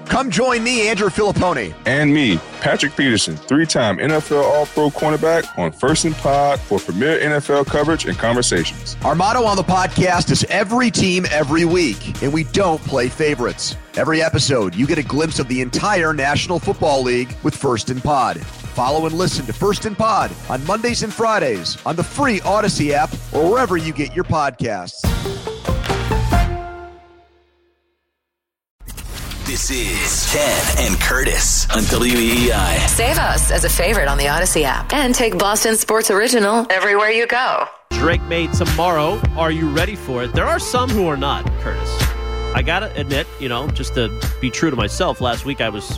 Come join me, Andrew Filipponi. And me, Patrick Peterson, 3-time NFL All-Pro cornerback on First and Pod for premier NFL coverage and conversations. Our motto on the podcast is every team, every week, and we don't play favorites. Every episode, you get a glimpse of the entire National Football League with First and Pod. Follow and listen to First and Pod on Mondays and Fridays on the free Odyssey app or wherever you get your podcasts. This is Ken and Curtis on WEEI. Save us as a favorite on the Odyssey app and take Boston Sports Original everywhere you go. Drake May tomorrow. Are you ready for it? There are some who are not, Curtis. I gotta admit, just to be true to myself, last week I was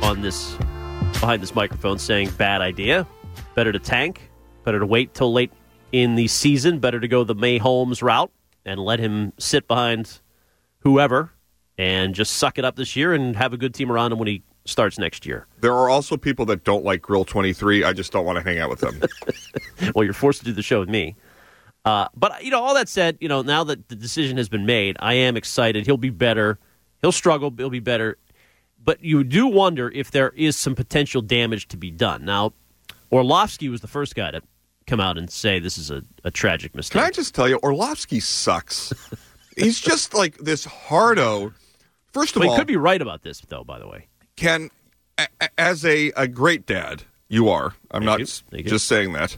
behind this microphone saying bad idea. Better to tank. Better to wait till late in the season. Better to go the May Holmes route and let him sit behind whoever and just suck it up this year and have a good team around him when he starts next year. There are also people that don't like Grill 23. I just don't want to hang out with them. Well, you're forced to do the show with me. But, all that said, now that the decision has been made, I am excited. He'll be better. He'll struggle, but he'll be better. But you do wonder if there is some potential damage to be done. Now, Orlovsky was the first guy to come out and say this is a tragic mistake. Can I just tell you, Orlovsky sucks. He's just like this hardo. First of all, he could be right about this, though, by the way. Ken, as a great dad, you are. I'm not just saying that.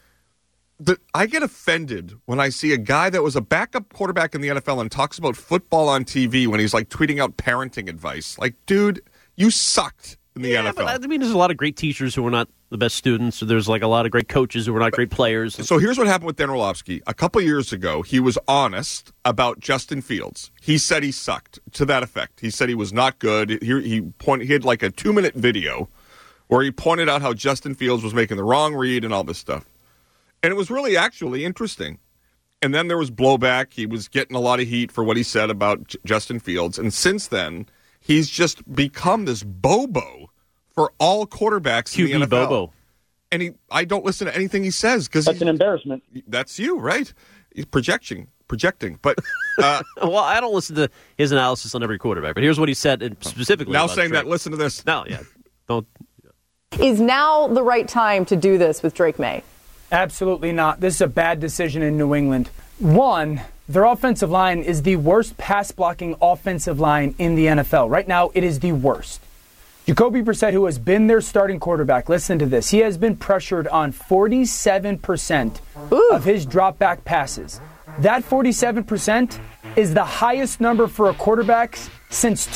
I get offended when I see a guy that was a backup quarterback in the NFL and talks about football on TV when he's like tweeting out parenting advice. Like, dude, you sucked in the NFL. But, there's a lot of great teachers who are not the best students. So there's like a lot of great coaches who are not great players. So here's what happened with Dan Orlovsky. A couple years ago, he was honest about Justin Fields. He said he sucked, to that effect. He said he was not good. He had like a 2-minute video where he pointed out how Justin Fields was making the wrong read and all this stuff. And it was really actually interesting. And then there was blowback. He was getting a lot of heat for what he said about Justin Fields. And since then, he's just become this bobo for all quarterbacks in the NFL. Bobo. And I don't listen to anything he says. That's an embarrassment. That's you, right? He's projecting. But well, I don't listen to his analysis on every quarterback. But here's what he said specifically. Now saying that, listen to this. No, yeah. Don't. Is now the right time to do this with Drake May? Absolutely not. This is a bad decision in New England. One, their offensive line is the worst pass-blocking offensive line in the NFL. Right now, it is the worst. Jacoby Brissett, who has been their starting quarterback, listen to this. He has been pressured on 47% of his drop-back passes. That 47% is the highest number for a quarterback since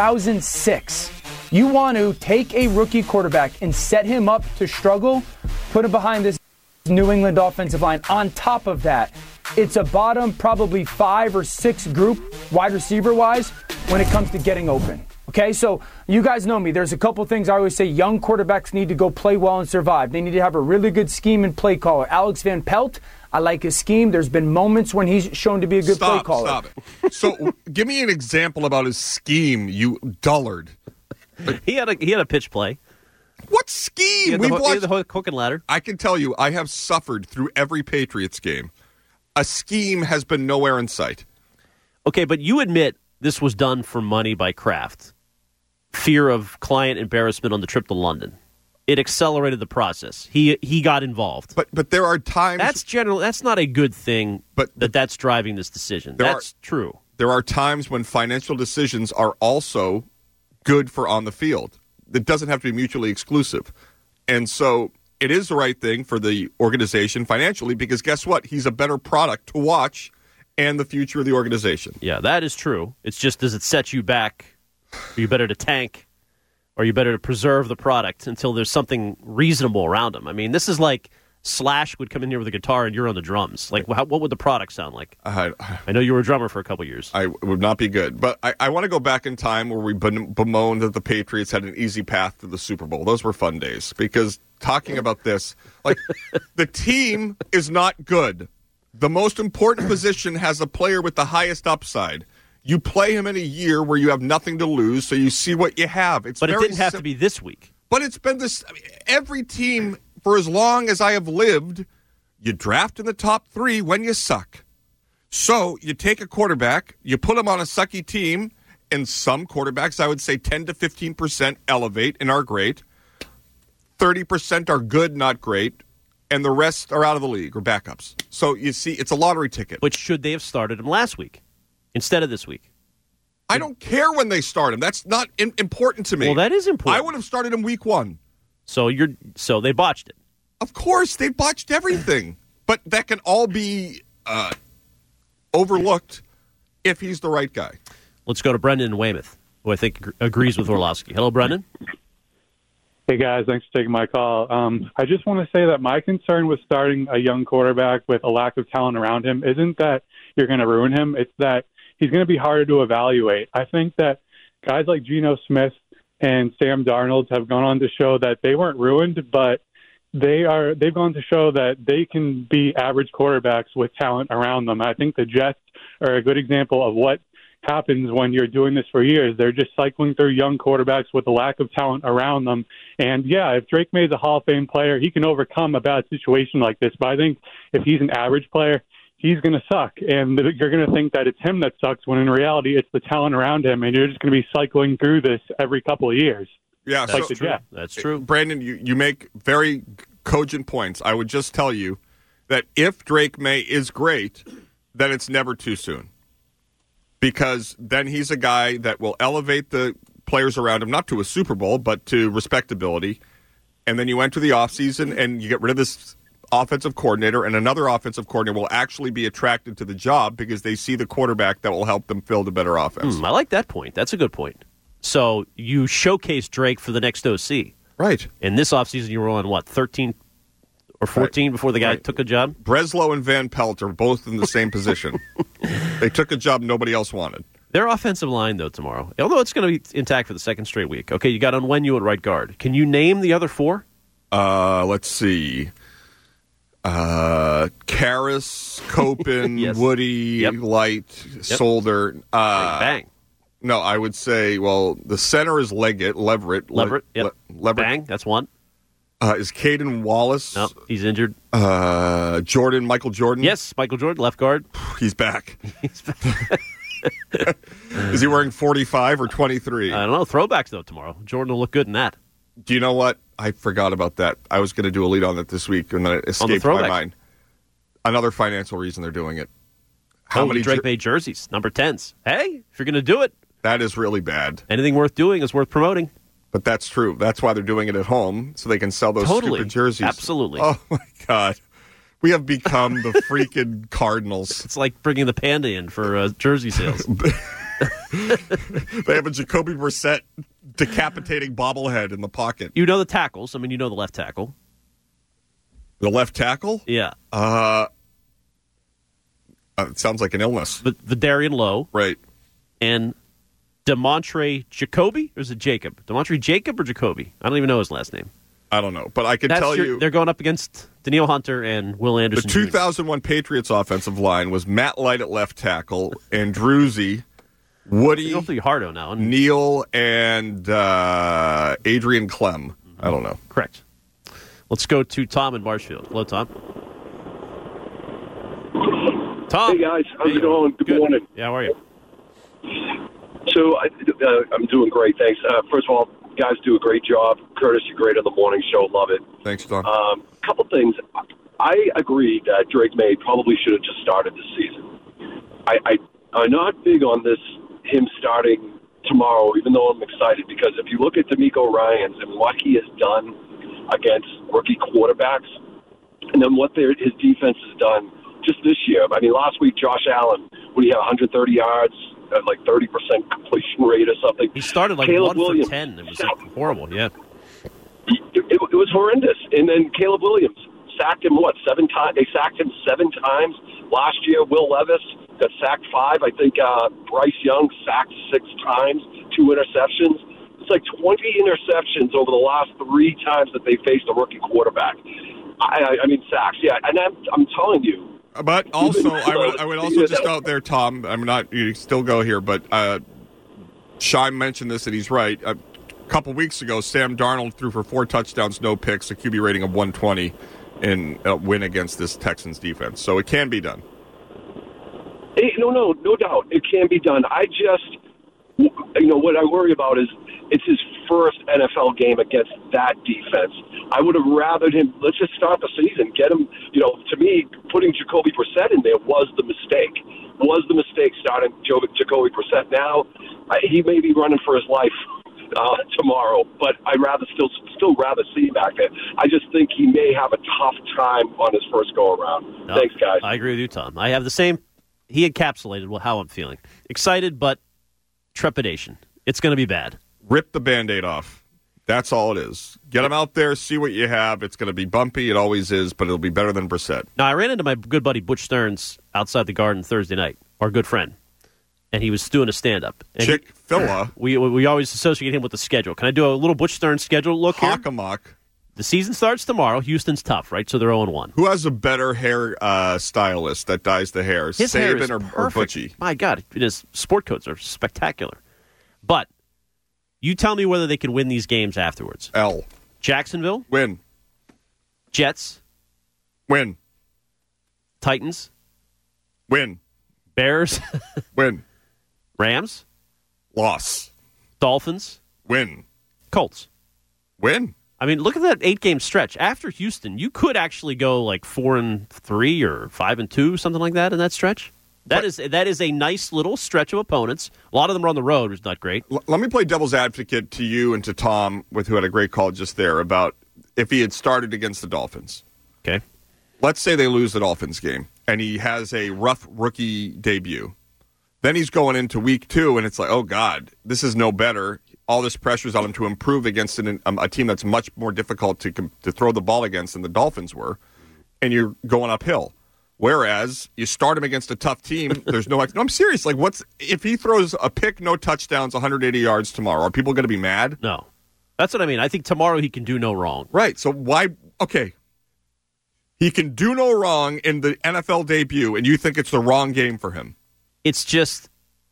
2006. You want to take a rookie quarterback and set him up to struggle, put him behind this New England offensive line. On top of that, it's a bottom probably 5 or 6 group wide receiver wise when it comes to getting open. Okay, so you guys know me. There's a couple things I always say. Young quarterbacks need to go play well and survive. They need to have a really good scheme and play caller. Alex Van Pelt, I like his scheme. There's been moments when he's shown to be a good play caller. Stop it. So give me an example about his scheme, you dullard. He had a pitch play. What scheme? We've watched the hook and ladder. I can tell you, I have suffered through every Patriots game. A scheme has been nowhere in sight. Okay, but you admit this was done for money by Kraft. Fear of client embarrassment on the trip to London. It accelerated the process. He got involved. But there are times that's not a good thing. But that's driving this decision. That's true. There are times when financial decisions are also good for on the field. It doesn't have to be mutually exclusive. And so it is the right thing for the organization financially because guess what? He's a better product to watch and the future of the organization. Yeah, that is true. It's just, does it set you back? Are you better to tank? Or are you better to preserve the product until there's something reasonable around him? I mean, this is like Slash would come in here with a guitar and you're on the drums. Like, what would the product sound like? I know you were a drummer for a couple years. I would not be good. But I want to go back in time where we bemoaned that the Patriots had an easy path to the Super Bowl. Those were fun days. Because talking about this, like, the team is not good. The most important position has a player with the highest upside. You play him in a year where you have nothing to lose, so you see what you have. But it didn't have to be this week. But it's been this. I mean, every team, for as long as I have lived, you draft in the top 3 when you suck. So you take a quarterback, you put him on a sucky team, and some quarterbacks, I would say 10 to 15% elevate and are great. 30% are good, not great. And the rest are out of the league or backups. So you see, it's a lottery ticket. But should they have started him last week instead of this week? I don't care when they start him. That's not important to me. Well, that is important. I would have started him week 1. So they botched it. Of course, they botched everything. But that can all be overlooked if he's the right guy. Let's go to Brendan in Weymouth, who I think agrees with Orlovsky. Hello, Brendan. Hey, guys. Thanks for taking my call. I just want to say that my concern with starting a young quarterback with a lack of talent around him isn't that you're going to ruin him. It's that he's going to be harder to evaluate. I think that guys like Geno Smith and Sam Darnold have gone on to show that they weren't ruined, but they've gone to show that they can be average quarterbacks with talent around them. I think the Jets are a good example of what happens when you're doing this for years. They're just cycling through young quarterbacks with a lack of talent around them. And, yeah, if Drake May's a Hall of Fame player, he can overcome a bad situation like this. But I think if he's an average player, he's going to suck. And you're going to think that it's him that sucks when in reality it's the talent around him, and you're just going to be cycling through this every couple of years. Yeah, that's true. That's true. Brandon, you make very cogent points. I would just tell you that if Drake May is great, then it's never too soon. Because then he's a guy that will elevate the players around him, not to a Super Bowl, but to respectability. And then you enter the offseason and you get rid of this offensive coordinator, and another offensive coordinator will actually be attracted to the job because they see the quarterback that will help them build a better offense. I like that point. That's a good point. So you showcase Drake for the next OC. Right. In this offseason, you were on, 13 or 14 before the guy took a job? Breslow and Van Pelt are both in the same position. They took a job nobody else wanted. Their offensive line, though, tomorrow, although it's going to be intact for the second straight week. Okay, you got Onwenu at right guard. Can you name the other 4? Let's see. Karras, Copen, yes. Woody, Light, Solder. Bang. No, I would say, the center is Leverett. Leverett, yep. Bang, that's one. Is Caden Wallace? No, he's injured. Michael Jordan? Yes, Michael Jordan, left guard. He's back. Is he wearing 45 or 23? I don't know. Throwbacks, though, tomorrow. Jordan will look good in that. Do you know what? I forgot about that. I was going to do a lead on that this week, and then it escaped my mind. Another financial reason they're doing it. How many Drake May jerseys? Number 10s. Hey, if you're going to do it. That is really bad. Anything worth doing is worth promoting. But that's true. That's why they're doing it at home, so they can sell those stupid jerseys. Absolutely. Oh, my God. We have become the freaking Cardinals. It's like bringing the panda in for jersey sales. They have a Jacoby Brissett decapitating bobblehead in the pocket. You know the tackles. I mean, you know the left tackle. The left tackle? Yeah. It sounds like an illness. The Darian Lowe. Right. And Demontre Jacoby? Or is it Jacob? Demontre Jacob or Jacoby? I don't even know his last name. I don't know. But I can tell you... They're going up against Daniil Hunter and Will Anderson. The 2001 Patriots offensive line was Matt Light at left tackle, Andruzzi, Woody, hopefully Hardo now. Neal, and Adrian Clem. I don't know. Correct. Let's go to Tom in Marshfield. Hello, Tom. Tom. Hey, guys. How's it going? Good morning. Yeah, how are you? So I'm doing great, thanks. First of all, guys do a great job. Curtis, you're great on the morning show. Love it. Thanks, Tom. Couple things. I agree that Drake May probably should have just started this season. I'm not big on him starting tomorrow, even though I'm excited, because if you look at DeMeco Ryans and what he has done against rookie quarterbacks, and then what his defense has done just this year. I mean, last week, Josh Allen, when he had 130 yards, at like 30% completion rate or something. He started like Caleb 1 for 10. It was like horrible, yeah. It was horrendous. And then Caleb Williams sacked him, 7 times? They sacked him 7 times. Last year, Will Levis got sacked 5. I think Bryce Young sacked 6 times, 2 interceptions. It's like 20 interceptions over the last 3 times that they faced a rookie quarterback. I mean, sacks, yeah. And I'm telling you. But also, I would also just out there, Tom, I'm not, you still go here, but Shime mentioned this, and he's right. A couple weeks ago, Sam Darnold threw for 4 touchdowns, no picks, a QB rating of 120 in a win against this Texans defense. So it can be done. Hey, no doubt. It can be done. what I worry about is it's his first NFL game against that defense. I would have rathered him. Let's just start the season, get him. To me, putting Jacoby Brissett in there was the mistake. Starting Jacoby Brissett. Now he may be running for his life tomorrow, but I'd still rather see him back there. I just think he may have a tough time on his first go around. Thanks, guys. I agree with you, Tom. I have the same. He encapsulated how I'm feeling. Excited, but trepidation. It's going to be bad. Rip the Band-Aid off. That's all it is. Get him out there, see what you have. It's going to be bumpy. It always is, but it'll be better than Brissett. Now, I ran into my good buddy Butch Stearns outside the Garden Thursday night, our good friend, and he was doing a stand-up. Chick-fil-A. We always associate him with the schedule. Can I do a little Butch Stearns schedule look here? Hockamock. The season starts tomorrow. Houston's tough, right? So they're 0-1. Who has a better hair stylist that dyes the hair? His hair is Saban or Butchie? My God, his sport coats are spectacular. But you tell me whether they can win these games afterwards. L. Jacksonville? Win. Jets? Win. Titans? Win. Bears? Win. Rams? Loss. Dolphins? Win. Colts? Win. I mean, look at that 8-game stretch. After Houston, you could actually go like 4-3 or 5-2, something like that in that stretch. That is a nice little stretch of opponents. A lot of them are on the road, which is not great. Let me play devil's advocate to you and to Tom, who had a great call just there, about if he had started against the Dolphins. Okay. Let's say they lose the Dolphins game, and he has a rough rookie debut. Then he's going into week 2, and it's like, oh, God, this is no better. All this pressure's on him to improve against a team that's much more difficult to throw the ball against than the Dolphins were, and you're going uphill. Whereas you start him against a tough team, there's no. I'm serious. Like, if he throws a pick, no touchdowns, 180 yards tomorrow? Are people going to be mad? No, that's what I mean. I think tomorrow he can do no wrong. Right. So why? Okay, he can do no wrong in the NFL debut, and you think it's the wrong game for him? It's just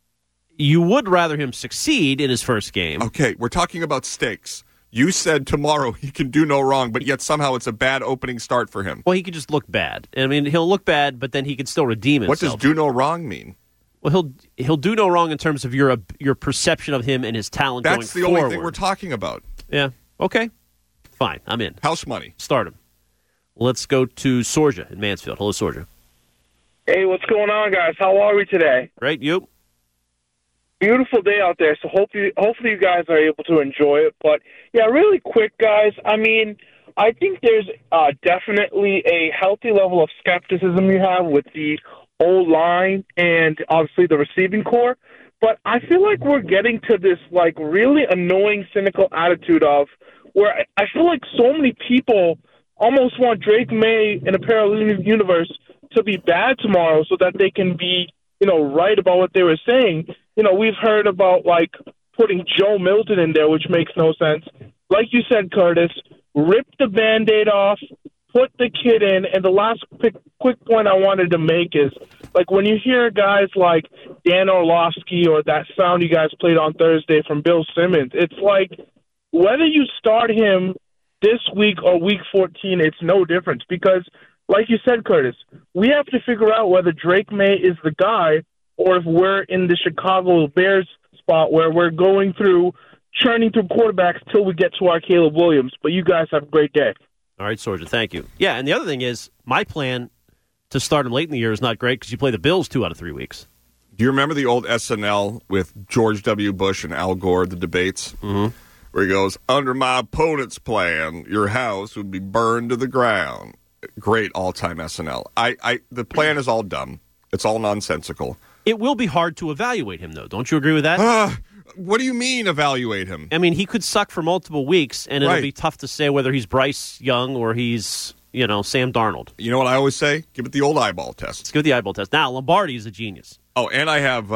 you would rather him succeed in his first game. Okay, we're talking about stakes. You said tomorrow he can do no wrong, but yet somehow it's a bad opening start for him. Well, he could just look bad. I mean, he'll look bad, but then he can still redeem himself. What does do no wrong mean? Well, he'll do no wrong in terms of your perception of him and his talent going forward. That's the only thing we're talking about. Yeah. Okay. Fine. I'm in. House money. Start him. Let's go to Sorja in Mansfield. Hello, Sorja. Hey, what's going on, guys? How are we today? Great. You? Beautiful day out there, so hopefully you guys are able to enjoy it. But, yeah, really quick, guys. I mean, I think there's definitely a healthy level of skepticism you have with the O-line and, obviously, the receiving core. But I feel like we're getting to this, like, really annoying, cynical attitude of where I feel like so many people almost want Drake May in a parallel universe to be bad tomorrow so that they can be, right about what they were saying. We've heard about, like, putting Joe Milton in there, which makes no sense. Like you said, Curtis, rip the Band-Aid off, put the kid in, and the last quick point I wanted to make is, like, when you hear guys like Dan Orlovsky or that sound you guys played on Thursday from Bill Simmons, it's like whether you start him this week or week 14, it's no difference because, like you said, Curtis, we have to figure out whether Drake May is the guy or if we're in the Chicago Bears spot where we're going through, churning through quarterbacks till we get to our Caleb Williams. But you guys have a great day. All right, Sorja, thank you. Yeah, and the other thing is, my plan to start him late in the year is not great because you play the Bills 2 out of 3 weeks. Do you remember the old SNL with George W. Bush and Al Gore, the debates? Mm-hmm. Where he goes, under my opponent's plan, your house would be burned to the ground. Great all-time SNL. The plan is all dumb. It's all nonsensical. It will be hard to evaluate him, though. Don't you agree with that? What do you mean, evaluate him? I mean, he could suck for multiple weeks, and it'll be tough to say whether he's Bryce Young or he's, Sam Darnold. You know what I always say? Give it the old eyeball test. Let's give it the eyeball test. Now, Lombardi is a genius. Oh, and I have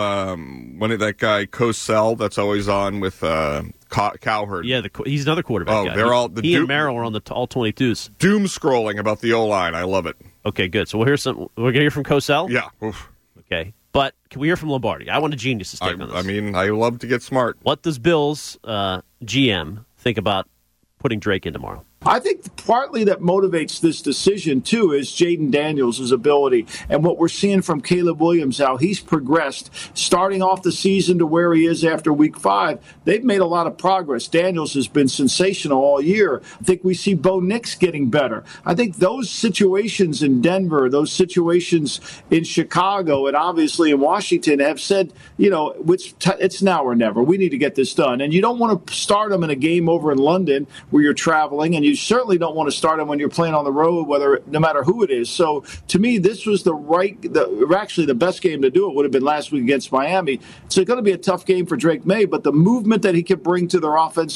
that guy, Cosell, that's always on with Cowherd. Yeah, he's another quarterback guy. They're all... He and Merrill are on the all 22s. Doom scrolling about the O-line. I love it. Okay, good. So we're going to hear from Cosell? Yeah. Oof. Okay. But can we hear from Lombardi? I want a genius's take on this. I mean, I love to get smart. What does Bills GM think about putting Drake in tomorrow? I think partly that motivates this decision, too, is Jaden Daniels' ability. And what we're seeing from Caleb Williams, how he's progressed, starting off the season to where he is after week 5. They've made a lot of progress. Daniels has been sensational all year. I think we see Bo Nix getting better. I think those situations in Denver, those situations in Chicago, and obviously in Washington have said, it's now or never. We need to get this done. And you don't want to start them in a game over in London where you're traveling, and you certainly don't want to start them when you're playing on the road, no matter who it is. So to me, this was actually the best game to do it would have been last week against Miami. It's going to be a tough game for Drake May, but the movement that he can bring to their offense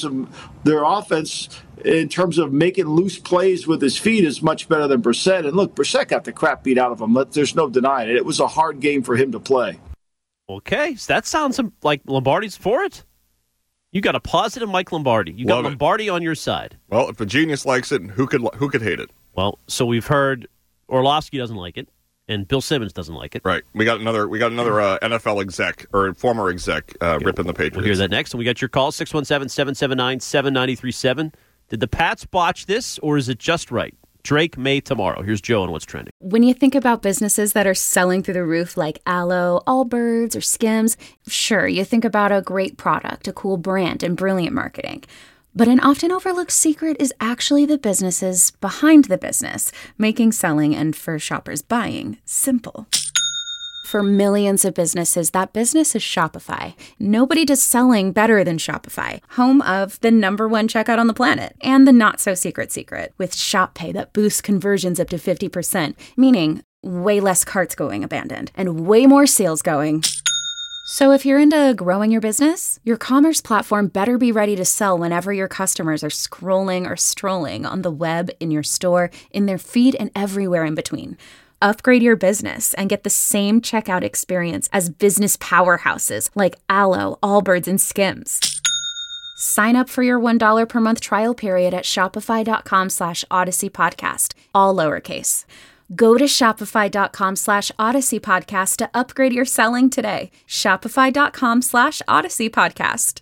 in terms of making loose plays with his feet is much better than Brissett. And look, Brissett got the crap beat out of him. There's no denying it. It was a hard game for him to play. Okay, so that sounds like Lombardi's for it. You got a positive Mike Lombardi. You got Lombardi on your side. Well, if a genius likes it, who could hate it? Well, so we've heard Orlovsky doesn't like it, and Bill Simmons doesn't like it. Right. We got another NFL exec or former exec ripping the Patriots. We'll hear that next, and we got your call 617-779-7937. Did the Pats botch this, or is it just right? Drake May tomorrow. Here's Joe on what's trending. When you think about businesses that are selling through the roof like Aloe, Allbirds, or Skims, sure, you think about a great product, a cool brand, and brilliant marketing. But an often overlooked secret is actually the businesses behind the business, making selling and for shoppers buying simple. For millions of businesses, that business is Shopify. Nobody does selling better than Shopify, home of the #1 checkout on the planet and the not-so-secret secret with Shop Pay that boosts conversions up to 50%, meaning way less carts going abandoned and way more sales going. So if you're into growing your business, your commerce platform better be ready to sell whenever your customers are scrolling or strolling on the web, in your store, in their feed, and everywhere in between. Upgrade your business and get the same checkout experience as business powerhouses like Aloe, Allbirds, and Skims. Sign up for your $1 per month trial period at shopify.com/Odyssey Podcast, all lowercase. Go to shopify.com/Odyssey Podcast to upgrade your selling today. Shopify.com/Odyssey Podcast.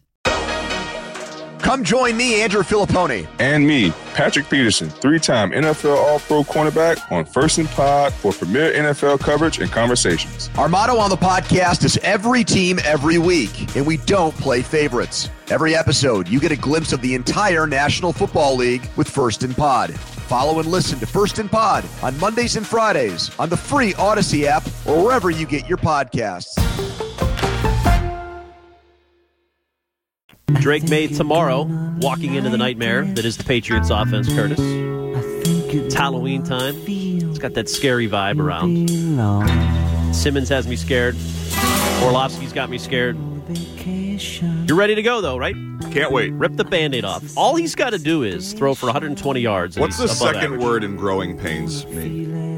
Come join me, Andrew Filippone. And me, Patrick Peterson, 3-time NFL All-Pro cornerback on First and Pod for premier NFL coverage and conversations. Our motto on the podcast is every team, every week, and we don't play favorites. Every episode, you get a glimpse of the entire National Football League with First and Pod. Follow and listen to First and Pod on Mondays and Fridays on the free Odyssey app or wherever you get your podcasts. Drake May tomorrow, walking into the nightmare that is the Patriots offense, Curtis. It's Halloween time. It's got that scary vibe around. Simmons has me scared. Orlovsky's got me scared. You're ready to go, though, right? Can't wait. Rip the Band-Aid off. All he's got to do is throw for 120 yards. What's the second average word in growing pains mean?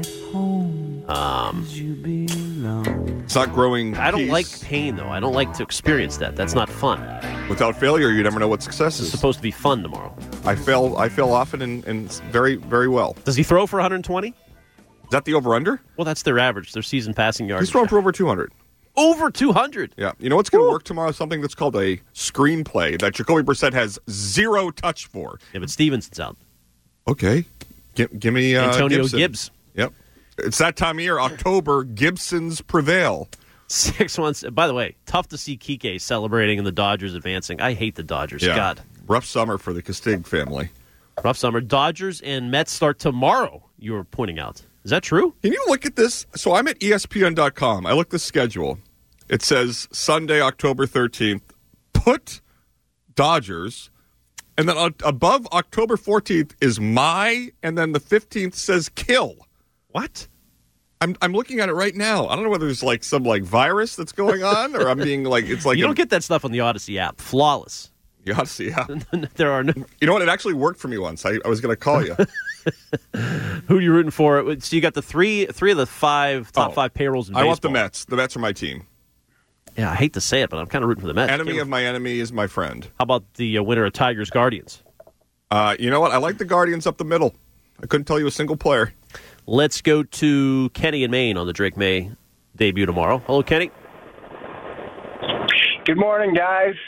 It's not growing I don't peace. like pain, though. I don't like to experience that. That's not fun. Without failure, you never know what success is. It's supposed to be fun tomorrow. I fail often and very, very well. Does he throw for 120? Is that the over-under? Well, that's their average, their season passing yards. He's thrown for over 200. Over 200? Yeah. You know what's going to work tomorrow? Something that's called a screenplay that Jacoby Brissett has zero touch for. Yeah, but Stevenson's out. Okay. Give me Antonio Gibson. Gibbs. Yep. It's that time of year, October, Gibsons prevail. 6 months. By the way, tough to see Kike celebrating and the Dodgers advancing. I hate the Dodgers. Yeah. God. Rough summer for the Castig family. Rough summer. Dodgers and Mets start tomorrow, you were pointing out. Is that true? Can you look at this? So I'm at ESPN.com. I look at the schedule. It says Sunday, October 13th, put Dodgers. And then above October 14th is my, and then the 15th says kill. What? I'm looking at it right now. I don't know whether there's like some like virus that's going on or I'm being like, it's like. You don't get that stuff on the Odyssey app. Flawless. The Odyssey app. There are no. You know what? It actually worked for me once. I was going to call you. Who are you rooting for? So you got the three of the top five payrolls in baseball. I want the Mets. The Mets are my team. Yeah, I hate to say it, but I'm kind of rooting for the Mets. Enemy of my enemy is my friend. How about the winner of Tigers Guardians? You know what? I like the Guardians up the middle. I couldn't tell you a single player. Let's go to Kenny in Maine on the Drake May debut tomorrow. Hello, Kenny. Good morning, guys. How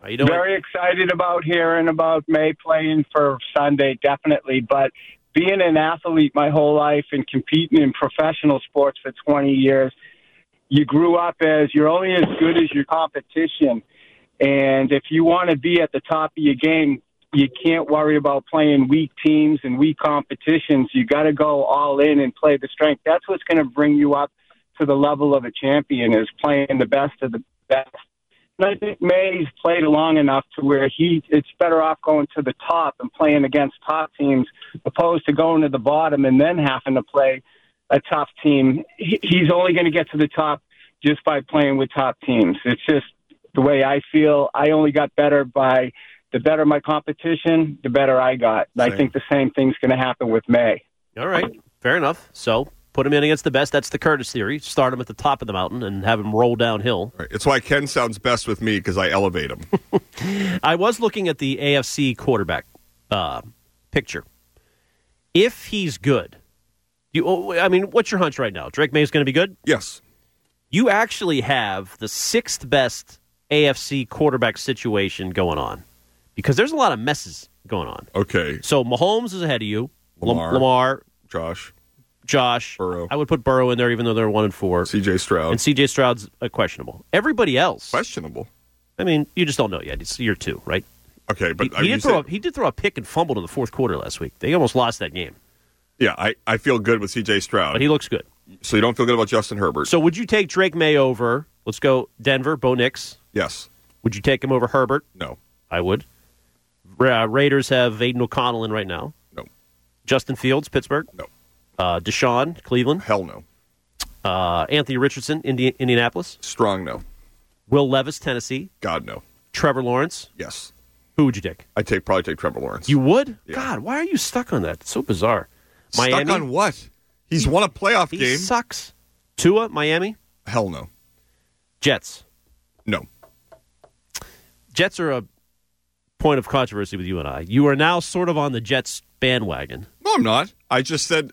How you doing? Very excited about hearing about May playing for Sunday, definitely. But being an athlete my whole life and competing in professional sports for 20 years, you grew up as you're only as good as your competition. And if you want to be at the top of your game, you can't worry about playing weak teams and weak competitions. You got to go all in and play the strength. That's what's going to bring you up to the level of a champion, is playing the best of the best. And I think May's played long enough to where it's better off going to the top and playing against top teams opposed to going to the bottom and then having to play a tough team. He's only going to get to the top just by playing with top teams. It's just the way I feel. I only got better by the better my competition, the better I got. Same. I think the same thing's going to happen with May. All right. Fair enough. So put him in against the best. That's the Curtis theory. Start him at the top of the mountain and have him roll downhill. Right. It's why Ken sounds best with me, because I elevate him. I was looking at the AFC quarterback picture. If he's good, what's your hunch right now? Drake May is going to be good? Yes. You actually have the sixth best AFC quarterback situation going on, because there's a lot of messes going on. Okay. So Mahomes is ahead of you. Lamar. Josh. Burrow. I would put Burrow in there, even though they're 1-4. C.J. Stroud. And C.J. Stroud's questionable. Everybody else. Questionable? I mean, you just don't know yet. It's year 2, right? Okay, but he did throw a pick and fumbled in the fourth quarter last week. They almost lost that game. Yeah, I feel good with C.J. Stroud. But he looks good. So you don't feel good about Justin Herbert? So would you take Drake May over, let's go Denver, Bo Nix? Yes. Would you take him over Herbert? No. I would. Raiders have Aiden O'Connell in right now. No. Justin Fields, Pittsburgh? No. Deshaun, Cleveland? Hell no. Anthony Richardson, Indianapolis? Strong no. Will Levis, Tennessee? God, no. Trevor Lawrence? Yes. Who would you take? I'd probably take Trevor Lawrence. You would? Yeah. God, why are you stuck on that? It's so bizarre. Stuck Miami? on what? He's won a playoff game. He sucks. Tua, Miami? Hell no. Jets? No. Jets are a point of controversy with you and I. You are now sort of on the Jets bandwagon. No, I'm not. I just said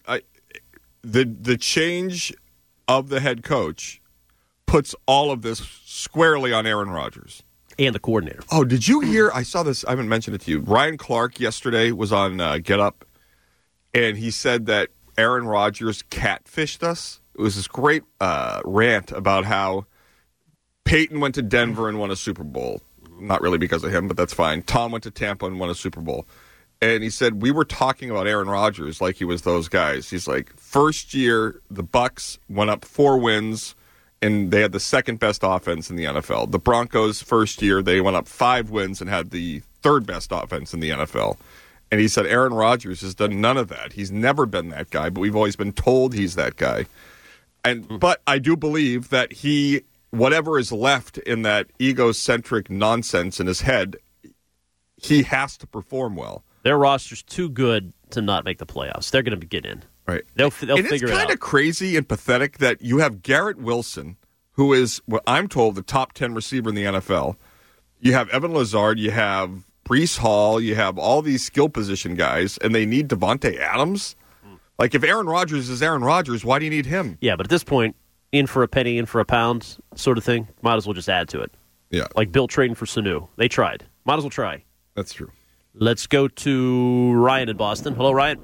the change of the head coach puts all of this squarely on Aaron Rodgers. And the coordinator. Oh, did you hear? I saw this. I haven't mentioned it to you. Ryan Clark yesterday was on Get Up, and he said that Aaron Rodgers catfished us. It was this great rant about how Peyton went to Denver and won a Super Bowl. Not really because of him, but that's fine. Tom went to Tampa and won a Super Bowl. And he said, we were talking about Aaron Rodgers like he was those guys. He's like, first year, the Bucs went up 4 wins, and they had the second best offense in the NFL. The Broncos, first year, they went up 5 wins and had the third best offense in the NFL. And he said Aaron Rodgers has done none of that. He's never been that guy, but we've always been told he's that guy. But I do believe that whatever is left in that egocentric nonsense in his head, he has to perform well. Their roster's too good to not make the playoffs. They're going to get in. Right. They'll figure it out. It's kind of crazy and pathetic that you have Garrett Wilson, who is, what I'm told, the top 10 receiver in the NFL. You have Evan Lazard. You have Breece Hall. You have all these skill position guys, and they need Devontae Adams. Like, if Aaron Rodgers is Aaron Rodgers, why do you need him? Yeah, but at this point, in for a penny, in for a pound sort of thing, might as well just add to it. Yeah. Like Bill trading for Sanu. They tried. Might as well try. That's true. Let's go to Ryan in Boston. Hello, Ryan.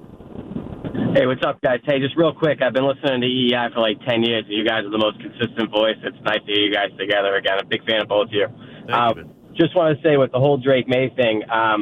Hey, what's up, guys? Hey, just real quick, I've been listening to EEI for like 10 years, and you guys are the most consistent voice. It's nice to hear you guys together again. I'm a big fan of both of you. Just want to say with the whole Drake May thing,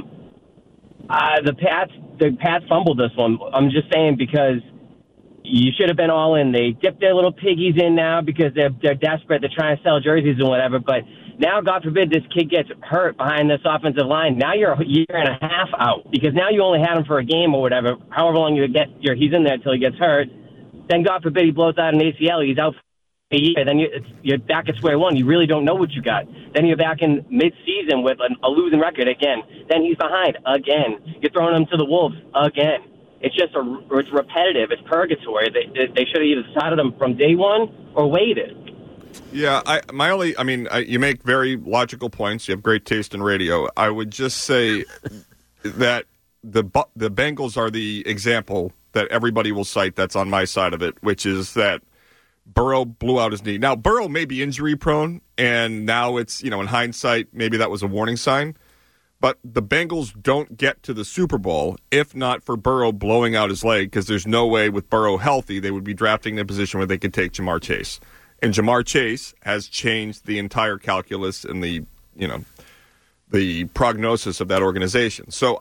the Pats fumbled this one. I'm just saying because you should have been all in. They dipped their little piggies in now because they're desperate. They're trying to sell jerseys and whatever. But now, God forbid, this kid gets hurt behind this offensive line. Now you're a year and a half out because now you only had him for a game or whatever. However long he's in there until he gets hurt. Then, God forbid, he blows out an ACL. He's out for a year. Then you're back at square one. You really don't know what you got. Then you're back in mid-season with a losing record again. Then he's behind again. You're throwing him to the Wolves again. It's just it's repetitive. It's purgatory. They should have either started him from day one or waited. Yeah, you make very logical points. You have great taste in radio. I would just say that the Bengals are the example that everybody will cite that's on my side of it, which is that Burrow blew out his knee. Now, Burrow may be injury prone, and now it's, in hindsight, maybe that was a warning sign. But the Bengals don't get to the Super Bowl if not for Burrow blowing out his leg, because there's no way with Burrow healthy they would be drafting in a position where they could take Jamar Chase. And Jamar Chase has changed the entire calculus and the prognosis of that organization. So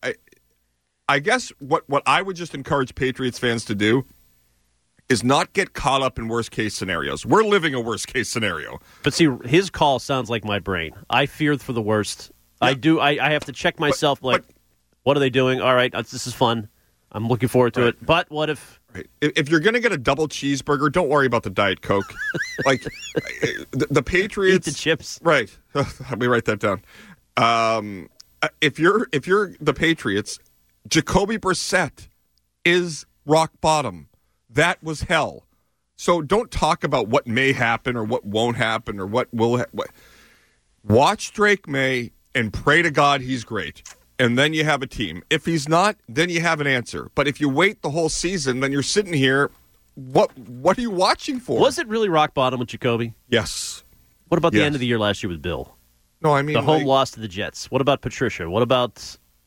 I guess what I would just encourage Patriots fans to do is not get caught up in worst-case scenarios. We're living a worst-case scenario. But see, his call sounds like my brain. I feared for the worst. Yeah. I do. I have to check myself, what are they doing? All right, this is fun. I'm looking forward to it. But what if... Right. If you're going to get a double cheeseburger, don't worry about the Diet Coke. The Patriots... Eat the chips. Right. Let me write that down. If you're the Patriots, Jacoby Brissett is rock bottom. That was hell. So don't talk about what may happen or what won't happen or what will Watch Drake May and pray to God he's great. And then you have a team. If he's not, then you have an answer. But if you wait the whole season, then you're sitting here, what are you watching for? Was it really rock bottom with Jacoby? Yes. What about the end of the year last year with Bill? No, I mean... The home loss to the Jets. What about Patricia? What about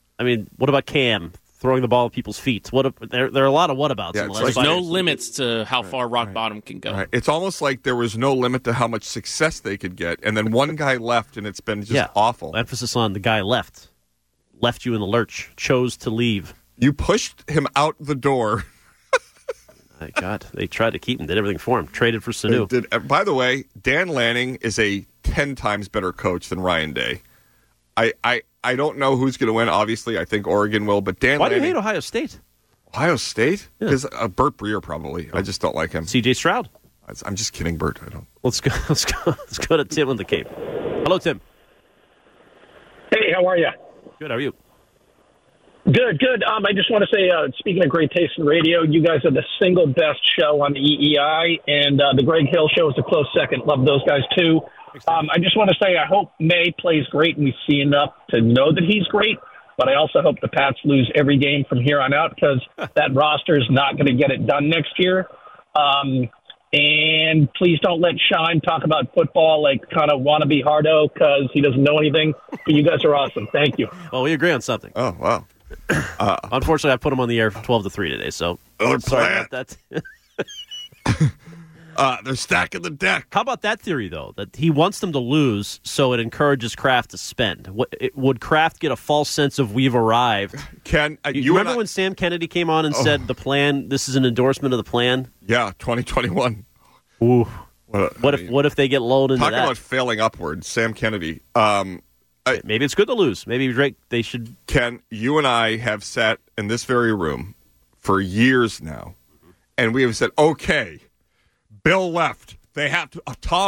Cam throwing the ball at people's feet? There are a lot of what-abouts. Yeah, there's no limits to how far rock bottom can go. Right. It's almost like there was no limit to how much success they could get, and then one guy left, and it's been just awful. Emphasis on the guy left you in the lurch, chose to leave. You pushed him out the door. My God, they tried to keep him, did everything for him, traded for Sanu. By the way, Dan Lanning is a 10 times better coach than Ryan Day. I don't know who's going to win. Obviously, I think Oregon will, but Dan Lanning... Why do you hate Ohio State? Ohio State? Because Burt Breer, probably. I just don't like him. C.J. Stroud? I'm just kidding, Burt. I don't. Let's go to Tim on the Cape. Hello, Tim. Hey, how are you? Good, how are you? Good. I just want to say, speaking of great taste in radio, you guys are the single best show on the EEI, and the Greg Hill show is a close second. Love those guys, too. I just want to say I hope May plays great, and we see enough to know that he's great, but I also hope the Pats lose every game from here on out, because that roster is not going to get it done next year. And please don't let Shine talk about football like kind of wannabe hardo, because he doesn't know anything. But you guys are awesome. Thank you. Well, we agree on something. Oh, wow. Unfortunately, I put him on the air from 12 to 3 today, so sorry about that. They're stacking the deck. How about that theory, though, that he wants them to lose so it encourages Kraft to spend? Would Kraft get a false sense of we've arrived? You remember when Sam Kennedy came on and said the plan, this is an endorsement of the plan? Yeah, 2021. Ooh. What if they get lulled into that? Talking about failing upward, Sam Kennedy. Maybe it's good to lose. Maybe Drake, they should... Ken, you and I have sat in this very room for years now, and we have said, okay, Bill left. They have to...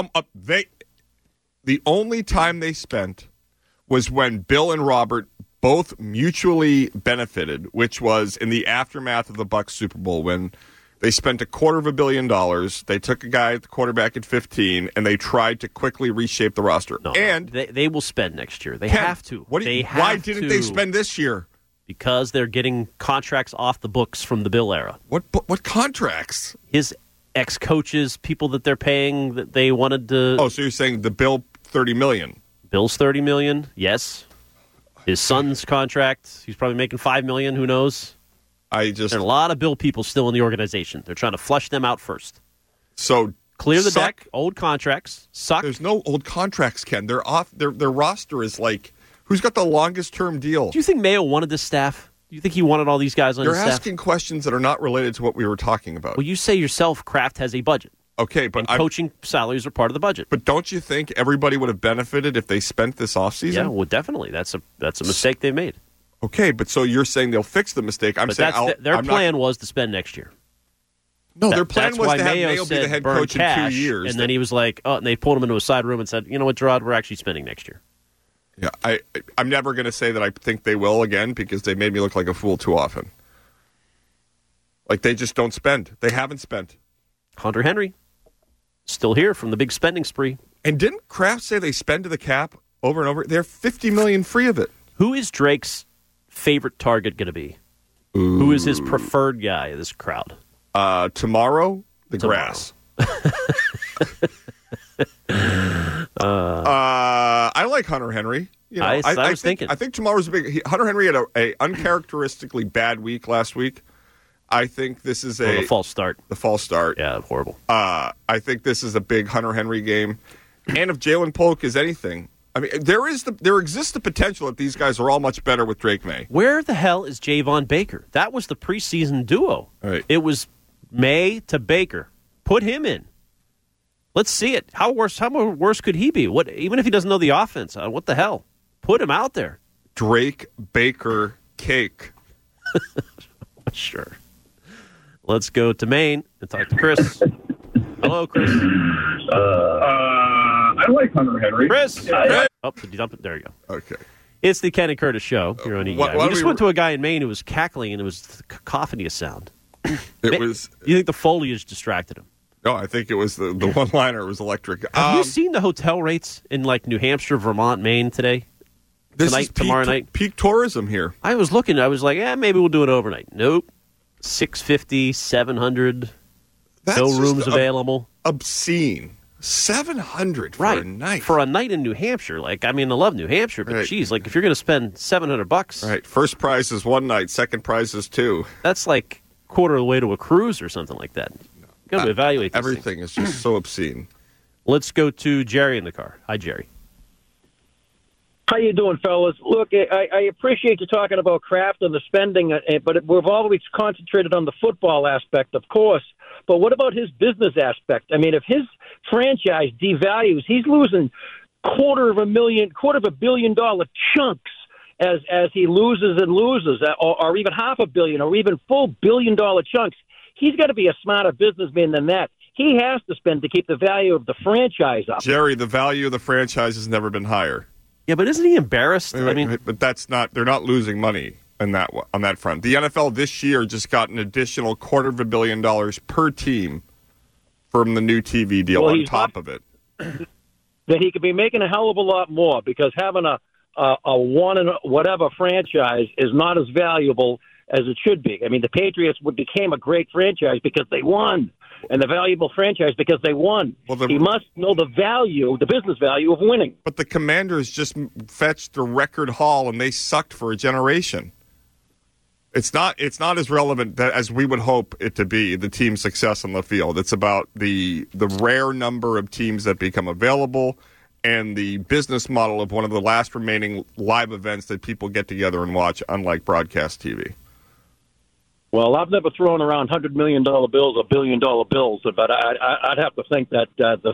The only time they spent was when Bill and Robert both mutually benefited, which was in the aftermath of the Bucs Super Bowl when they spent $250 million. They took a guy at the quarterback at 15, and they tried to quickly reshape the roster. No, and they will spend next year. They have to. Why didn't they spend this year? Because they're getting contracts off the books from the Bill era. What contracts? His ex-coaches, people that they're paying that they wanted to... Oh, so you're saying the Bill $30 million? Bill's $30 million, yes. His son's contract, he's probably making $5 million, who knows? There are a lot of Bill people still in the organization. They're trying to flush them out first. So clear the deck, old contracts, suck. There's no old contracts, Ken. They're off. Their roster is like, who's got the longest term deal? Do you think Mayo wanted this staff? Do you think he wanted all these guys on his staff? You're asking questions that are not related to what we were talking about. Well, you say yourself Kraft has a budget. Okay, but coaching salaries are part of the budget. But don't you think everybody would have benefited if they spent this offseason? Yeah, well, definitely. That's a mistake they made. Okay, but so you're saying they'll fix the mistake. Their plan was to spend next year. No, their plan was to have Mayo be the head coach in 2 years. And then he was like, and they pulled him into a side room and said, you know what, Gerard, we're actually spending next year. Yeah, I'm never going to say that I think they will again because they made me look like a fool too often. Like, they just don't spend. They haven't spent. Hunter Henry, still here from the big spending spree. And didn't Kraft say they spend to the cap over and over? They're $50 million free of it. Who is Drake's favorite target going to be? Ooh. Who is his preferred guy in this crowd? Tomorrow, the grass. I like Hunter Henry. You know, I was thinking. I think tomorrow's a big. Hunter Henry had a uncharacteristically bad week last week. I think this is the false start. The false start. Yeah, horrible. I think this is a big Hunter Henry game. And if Jalen Polk is anything, I mean, there exists the potential that these guys are all much better with Drake May. Where the hell is Javon Baker? That was the preseason duo. Right. It was May to Baker. Put him in. Let's see it. How much worse could he be? Even if he doesn't know the offense, what the hell? Put him out there. Drake Baker cake. Sure. Let's go to Maine and talk to Chris. Hello, Chris. I like Hunter Henry. Chris! Oh, did you dump it? There you go. Okay. It's the Ken and Curtis show here on EEI. We just went to a guy in Maine who was cackling, and it was the cacophony of sound. It was. You think the foliage distracted him? No, I think it was the one-liner was electric. Have you seen the hotel rates in like New Hampshire, Vermont, Maine today? Tomorrow night? Peak tourism here. I was looking. I was like, maybe we'll do it overnight. Nope. $650, $700. No rooms available. Obscene. $700 for a night. For a night in New Hampshire. Like, I mean, I love New Hampshire, but geez, like if you're going to spend $700. Right. First prize is one night. Second prize is two. That's like quarter of the way to a cruise or something like that. Got to evaluate this everything. Is just so obscene. Let's go to Jerry in the car. Hi, Jerry. How you doing, fellas? Look, I appreciate you talking about Kraft and the spending, but we've always concentrated on the football aspect, of course. But what about his business aspect? I mean, if his franchise devalues, he's losing $250 million chunks as he loses and loses, or even $500 million, or even full $1 billion chunks. He's got to be a smarter businessman than that. He has to spend to keep the value of the franchise up. Jerry, the value of the franchise has never been higher. Yeah, but isn't he embarrassed? But that's not. They're not losing money on that front. The NFL this year just got an additional $250 million per team from the new TV deal on top of it. That he could be making a hell of a lot more, because having a one and whatever franchise is not as valuable as it should be. I mean, the Patriots became a great franchise because they won, and the valuable franchise because they won. Well, he must know the business value of winning. But the Commanders just fetched the record haul, and they sucked for a generation. It's not as relevant as we would hope it to be, the team's success on the field. It's about the rare number of teams that become available and the business model of one of the last remaining live events that people get together and watch, unlike broadcast TV. Well, I've never thrown around $100 million bills or $1 billion bills, but I'd have to think that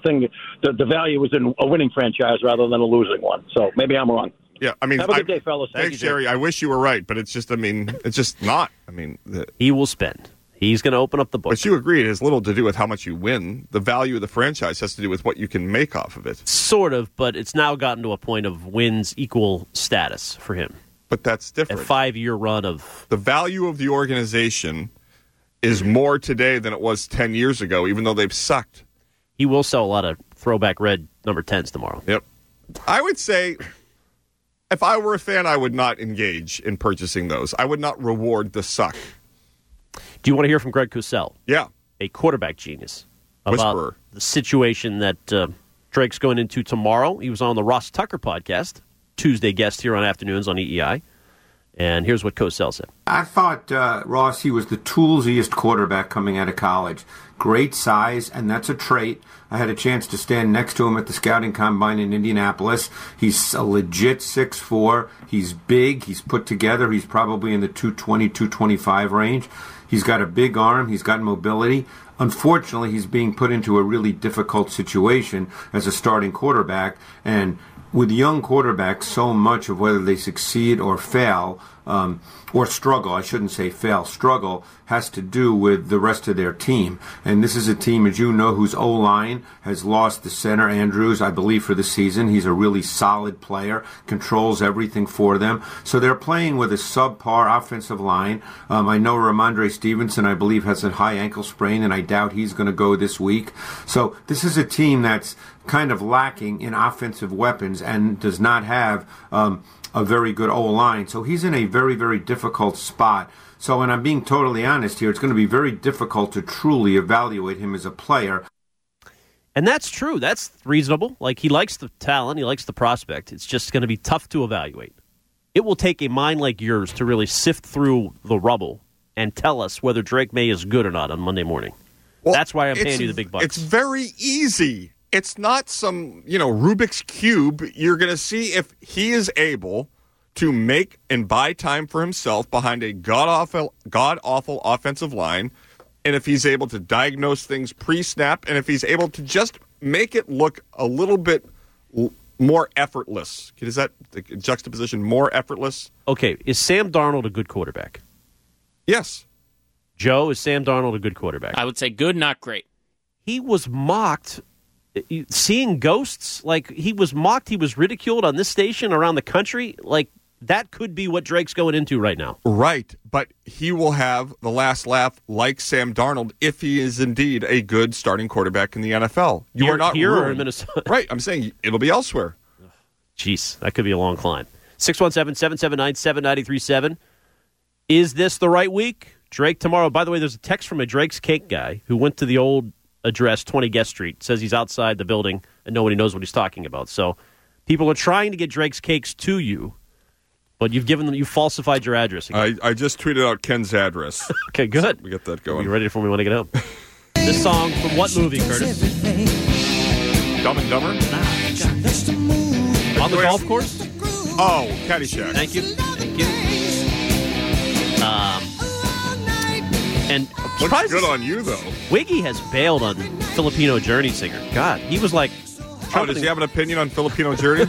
the value is in a winning franchise rather than a losing one. So maybe I'm wrong. Yeah, I mean, have a good day, fellas. Thanks, Jerry. I wish you were right, but it's just not. I mean, he will spend. He's going to open up the book. But you agree it has little to do with how much you win. The value of the franchise has to do with what you can make off of it. Sort of, but it's now gotten to a point of wins equal status for him. But that's different. A 5-year run of... The value of the organization is more today than it was 10 years ago, even though they've sucked. He will sell a lot of throwback red number 10s tomorrow. Yep. I would say, if I were a fan, I would not engage in purchasing those. I would not reward the suck. Do you want to hear from Greg Cosell? Yeah. A quarterback genius. Whisperer. About the situation that Drake's going into tomorrow. He was on the Ross Tucker podcast. Tuesday guest here on Afternoons on EEI. And here's what Cosell said. I thought, Ross, he was the toolsiest quarterback coming out of college. Great size, and that's a trait. I had a chance to stand next to him at the scouting combine in Indianapolis. He's a legit 6'4". He's big. He's put together. He's probably in the 220, 225 range. He's got a big arm. He's got mobility. Unfortunately, he's being put into a really difficult situation as a starting quarterback, and with young quarterbacks, so much of whether they succeed or fail, or struggle, I shouldn't say fail, struggle, has to do with the rest of their team. And this is a team, as you know, whose O-line has lost the center, Andrews, I believe, for the season. He's a really solid player, controls everything for them. So they're playing with a subpar offensive line. I know Ramondre Stevenson, I believe, has a high ankle sprain, and I doubt he's going to go this week. So this is a team that's kind of lacking in offensive weapons and does not have a very good O-line. So he's in a very, very difficult spot. So, and I'm being totally honest here, it's going to be very difficult to truly evaluate him as a player. And that's true. That's reasonable. Like, he likes the talent. He likes the prospect. It's just going to be tough to evaluate. It will take a mind like yours to really sift through the rubble and tell us whether Drake May is good or not on Monday morning. Well, that's why I'm paying you the big bucks. It's very easy. It's not some, Rubik's Cube. You're going to see if he is able to make and buy time for himself behind a god-awful offensive line, and if he's able to diagnose things pre-snap, and if he's able to just make it look a little bit more effortless. Is that the juxtaposition, more effortless? Okay, is Sam Darnold a good quarterback? Yes. Joe, is Sam Darnold a good quarterback? I would say good, not great. He was mocked. Seeing ghosts, like he was mocked, he was ridiculed on this station around the country. Like, that could be what Drake's going into right now. Right, but he will have the last laugh like Sam Darnold if he is indeed a good starting quarterback in the NFL. You are not here ruined. or in Minnesota. Right, I'm saying it'll be elsewhere. Jeez, that could be a long climb. 617-779-7937. Is this the right week? Drake tomorrow. By the way, there's a text from a Drake's Cake guy who went to the old address, 20 Guest Street, says he's outside the building and nobody knows what he's talking about. So people are trying to get Drake's Cakes to you, but you falsified your address again. I just tweeted out Ken's address. Okay, good. So we get that going. You ready for me when I get home? This song from what movie, Curtis? Dumb and Dumber? On the golf course? Oh, Caddyshack. Thank you. And looks good on you, though. Wiggy has bailed on Filipino Journey singer. God, he was like... does he have an opinion on Filipino Journey?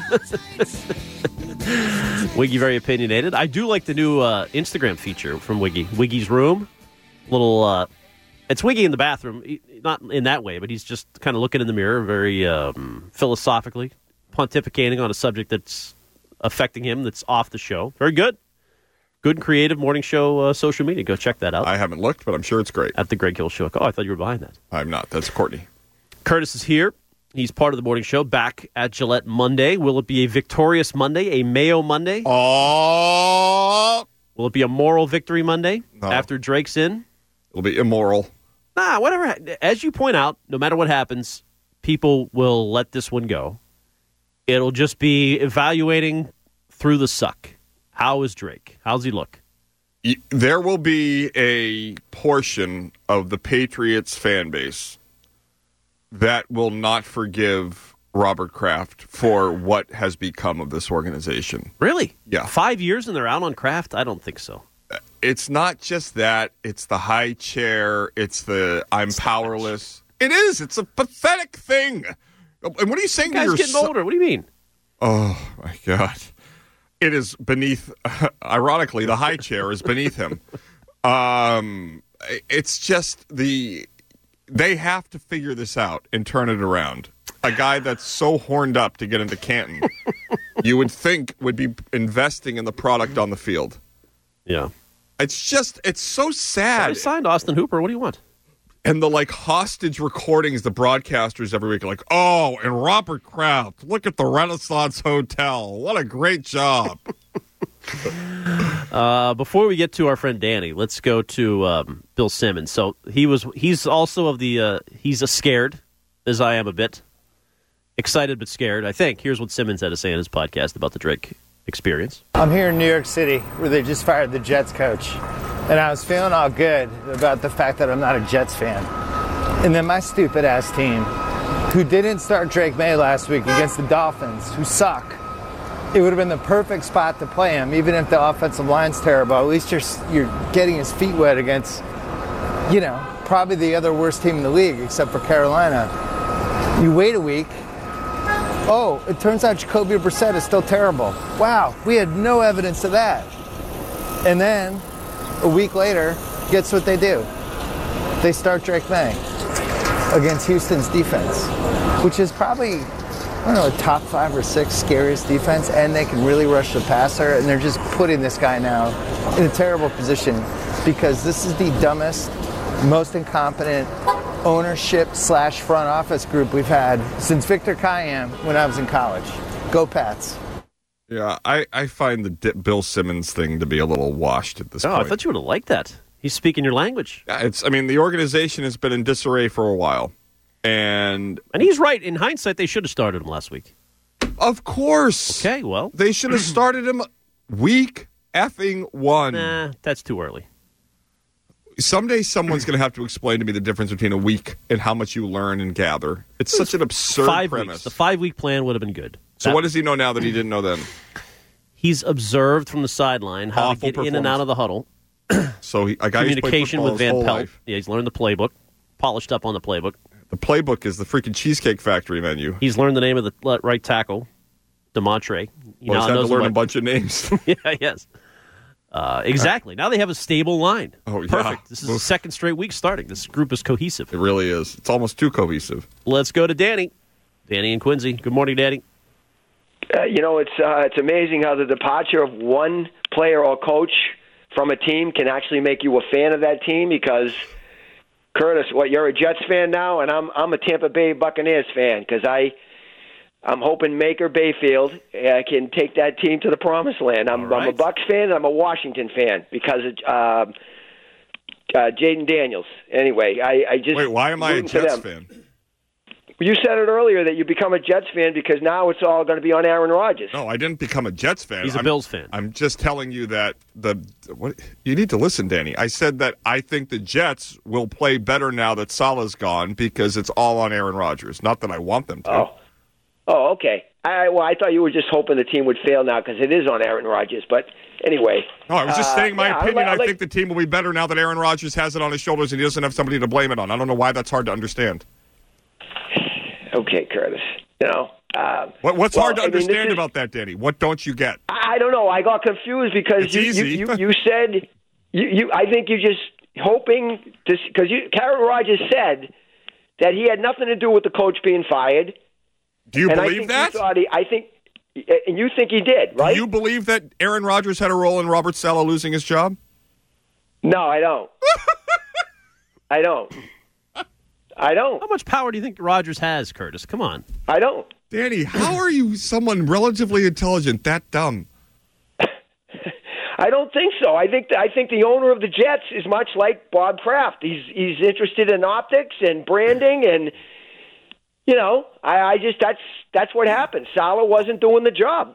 Wiggy, very opinionated. I do like the new Instagram feature from Wiggy. Wiggy's Room. Little... it's Wiggy in the bathroom. Not in that way, but he's just kind of looking in the mirror very philosophically, pontificating on a subject that's affecting him that's off the show. Very good. Good and creative morning show social media. Go check that out. I haven't looked, but I'm sure it's great. At the Greg Hill Show. Oh, I thought you were behind that. I'm not. That's Courtney. Curtis is here. He's part of the morning show back at Gillette Monday. Will it be a victorious Monday, a Mayo Monday? Oh! Will it be a moral victory Monday after Drake's in? It'll be immoral. Nah, whatever. As you point out, no matter what happens, people will let this one go. It'll just be evaluating through the suck. How is Drake? How's he look? There will be a portion of the Patriots fan base that will not forgive Robert Kraft for what has become of this organization. Really? Yeah. 5 years and they're out on Kraft? I don't think so. It's not just that. It's the high chair. It's the I'm powerless. It is. It's a pathetic thing. And what are you saying? The guy's getting older. What do you mean? Oh, my God. It is beneath, ironically, the high chair is beneath him. It's just they have to figure this out and turn it around. A guy that's so horned up to get into Canton, you would think would be investing in the product on the field. Yeah. It's so sad. I signed Austin Hooper. What do you want? And the hostage recordings, the broadcasters every week are like, oh, and Robert Kraft, look at the Renaissance Hotel. What a great job. Before we get to our friend Danny, let's go to Bill Simmons. So he's also of the he's scared, as I am a bit. Excited but scared, I think. Here's what Simmons had to say in his podcast about the Drake experience. I'm here in New York City where they just fired the Jets coach. And I was feeling all good about the fact that I'm not a Jets fan. And then my stupid-ass team, who didn't start Drake May last week against the Dolphins, who suck, it would have been the perfect spot to play him, even if the offensive line's terrible. At least you're getting his feet wet against, probably the other worst team in the league, except for Carolina. You wait a week. Oh, it turns out Jacoby Brissett is still terrible. Wow, we had no evidence of that. And then a week later, guess what they do? They start Drake May against Houston's defense, which is probably, a top 5 or 6 scariest defense, and they can really rush the passer, and they're just putting this guy now in a terrible position because this is the dumbest, most incompetent ownership/front office group we've had since Victor Kiam when I was in college. Go Pats. Yeah, I find the Bill Simmons thing to be a little washed at this point. I thought you would have liked that. He's speaking your language. Yeah, the organization has been in disarray for a while. And he's right. In hindsight, they should have started him last week. Of course. Okay, well. They should have started him week effing 1. Nah, that's too early. Someday someone's going to have to explain to me the difference between a week and how much you learn and gather. It's such an absurd 5 premise. weeks. The 5-week plan would have been good. So what does he know now that he didn't know then? He's observed from the sideline how to get in and out of the huddle. So a guy communication with Van Pelt. Life. Yeah, he's learned the playbook, polished up on the playbook. The playbook is the freaking Cheesecake Factory menu. He's learned the name of the right tackle, DeMontre. He's had to learn a bunch of names. Yeah, yes. Exactly. Now they have a stable line. Oh, yeah. Perfect. This is the second straight week starting. This group is cohesive. It really is. It's almost too cohesive. Let's go to Danny. Danny and Quincy. Good morning, Danny. It's amazing how the departure of one player or coach from a team can actually make you a fan of that team because, Curtis, you're a Jets fan now, and I'm a Tampa Bay Buccaneers fan because I'm hoping Baker Mayfield can take that team to the promised land. I'm a Bucs fan and I'm a Washington fan because of Jaden Daniels. Anyway, I just wait. Why am I a Jets fan? You said it earlier that you become a Jets fan because now it's all going to be on Aaron Rodgers. No, I didn't become a Jets fan. He's a Bills fan. I'm just telling you that you need to listen, Danny. I said that I think the Jets will play better now that Salah's gone because it's all on Aaron Rodgers. Not that I want them to. Oh, okay. I thought you were just hoping the team would fail now because it is on Aaron Rodgers. But anyway. No, I was just saying my opinion. I think the team will be better now that Aaron Rodgers has it on his shoulders and he doesn't have somebody to blame it on. I don't know why that's hard to understand. Okay, Curtis. What's hard to understand about that, Danny? What don't you get? I don't know. I got confused because you said I think you're just hoping to because Aaron Rodgers said that he had nothing to do with the coach being fired. Do you believe that? And you think he did, right? Do you believe that Aaron Rodgers had a role in Robert Saleh losing his job? No, I don't. I don't. How much power do you think Rodgers has, Curtis? Come on. I don't. Danny, how are you someone relatively intelligent that dumb? I don't think so. I think the owner of the Jets is much like Bob Kraft. He's interested in optics and branding and I just that's what happened. Saleh wasn't doing the job.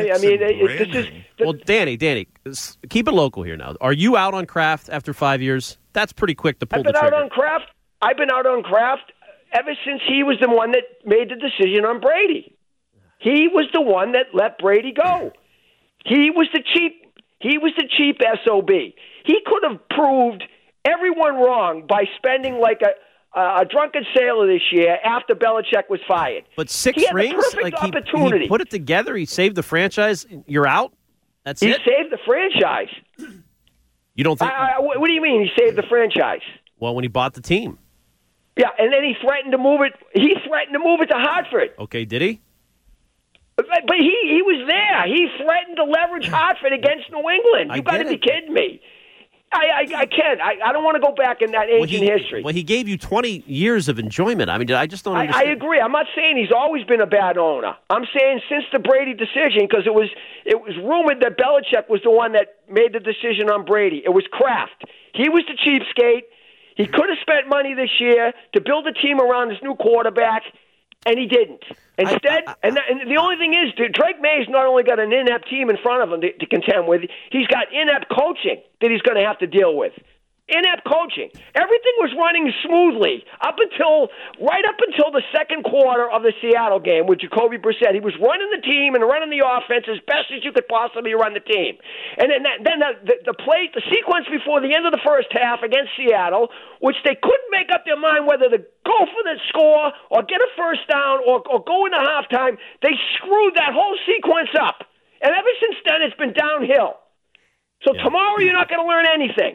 Well, Danny, keep it local here now. Are you out on Kraft after 5 years? That's pretty quick to pull the trigger. I've been out on Kraft ever since he was the one that made the decision on Brady. He was the one that let Brady go. He was the cheap SOB. He could have proved everyone wrong by spending like a drunken sailor this year after Belichick was fired. But 6 he had rings? The perfect opportunity. He put it together. He saved the franchise. You're out? That's it? He saved the franchise. You don't think? What do you mean he saved the franchise? Well, when he bought the team. Yeah, and then he threatened to move it. He threatened to move it to Hartford. Okay, did he? But he was there. He threatened to leverage Hartford against New England. You got to be kidding me. I can't. I don't want to go back in that ancient history. Well, he gave you 20 years of enjoyment. I mean, I just don't understand. I agree. I'm not saying he's always been a bad owner. I'm saying since the Brady decision, because it was rumored that Belichick was the one that made the decision on Brady. It was Kraft. He was the cheapskate. He could have spent money this year to build a team around his new quarterback, and he didn't. Instead, and the only thing is, Drake May's not only got an inept team in front of him to contend with, he's got inept coaching that he's going to have to deal with. Inept coaching. Everything was running smoothly right up until the second quarter of the Seattle game with Jacoby Brissett. He was running the team and running the offense as best as you could possibly run the team. And then the sequence before the end of the first half against Seattle, which they couldn't make up their mind whether to go for the score or get a first down or go into halftime, they screwed that whole sequence up. And ever since then, it's been downhill. So tomorrow you're not going to learn anything.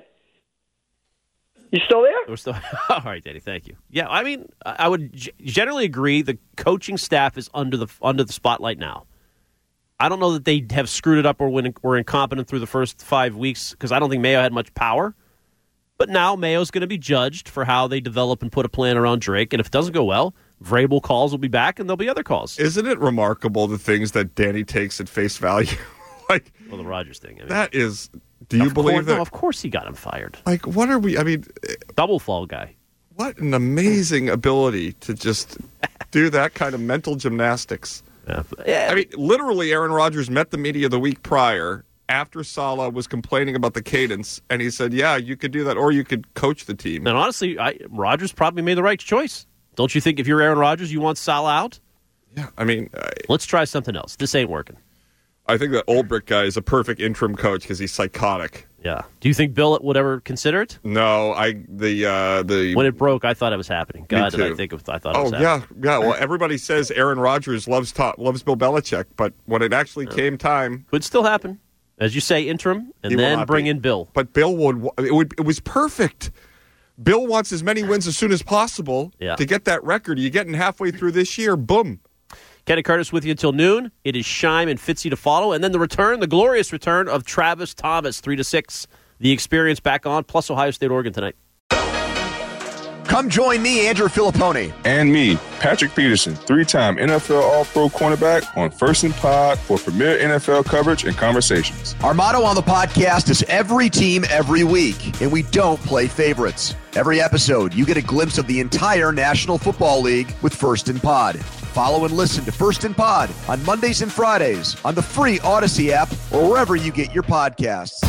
You still there? We're still all right, Danny. Thank you. Yeah, I mean, I would generally agree. The coaching staff is under the spotlight now. I don't know that they have screwed it up or were incompetent through the first 5 weeks because I don't think Mayo had much power. But now Mayo's going to be judged for how they develop and put a plan around Drake. And if it doesn't go well, Vrabel calls will be back, and there'll be other calls. Isn't it remarkable the things that Danny takes at face value? The Rodgers thing. I mean, that is. Do you believe that? No, of course he got him fired. What are we? I mean, double fall guy. What an amazing ability to just do that kind of mental gymnastics. Yeah. I mean, literally, Aaron Rodgers met the media the week prior after Saleh was complaining about the cadence, and he said, yeah, you could do that, or you could coach the team. And honestly, Rodgers probably made the right choice. Don't you think if you're Aaron Rodgers, you want Saleh out? Yeah, I mean... let's try something else. This ain't working. I think that Ulbrich guy is a perfect interim coach because he's psychotic. Yeah. Do you think Bill would ever consider it? No, the when it broke, I thought it was happening. God, did I think I thought it was happening. Yeah. Well, everybody says Aaron Rodgers loves Bill Belichick, but when it actually came time, could still happen. As you say, interim, and then bring in Bill. But Bill it was perfect. Bill wants as many wins as soon as possible to get that record. You're getting halfway through this year, boom. Kenny Curtis with you until noon. It is Shime and Fitzy to follow. And then the glorious return of Travis Thomas, 3 to 6. The Experience back on, plus Ohio State, Oregon tonight. Come join me, Andrew Filippone. And me, Patrick Peterson, 3-time NFL All-Pro cornerback on First and Pod for premier NFL coverage and conversations. Our motto on the podcast is every team, every week, and we don't play favorites. Every episode, you get a glimpse of the entire National Football League with First and Pod. Follow and listen to First and Pod on Mondays and Fridays on the free Odyssey app or wherever you get your podcasts.